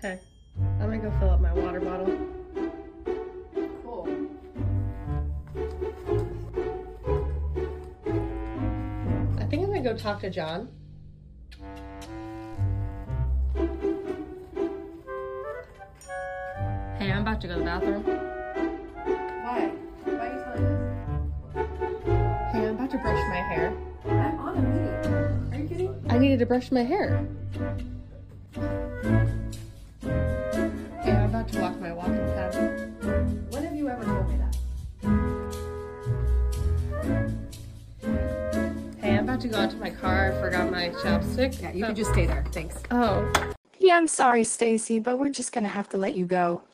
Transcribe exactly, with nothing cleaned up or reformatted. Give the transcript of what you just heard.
Okay, I'm gonna go fill up my water bottle. Cool. I think I'm gonna go talk to John. Hey, I'm about to go to the bathroom. Why? Why are you telling us? Hey, I'm about to brush my hair. I'm on a meeting. Are you kidding? I needed to brush my hair. Hey, I'm about to walk my walking pad. When have you ever told me that? Hey, I'm about to go out to my car. I forgot my chapstick. Yeah, you oh. can just stay there. Thanks. Oh. Yeah, I'm sorry, Stacy, but we're just gonna have to let you go.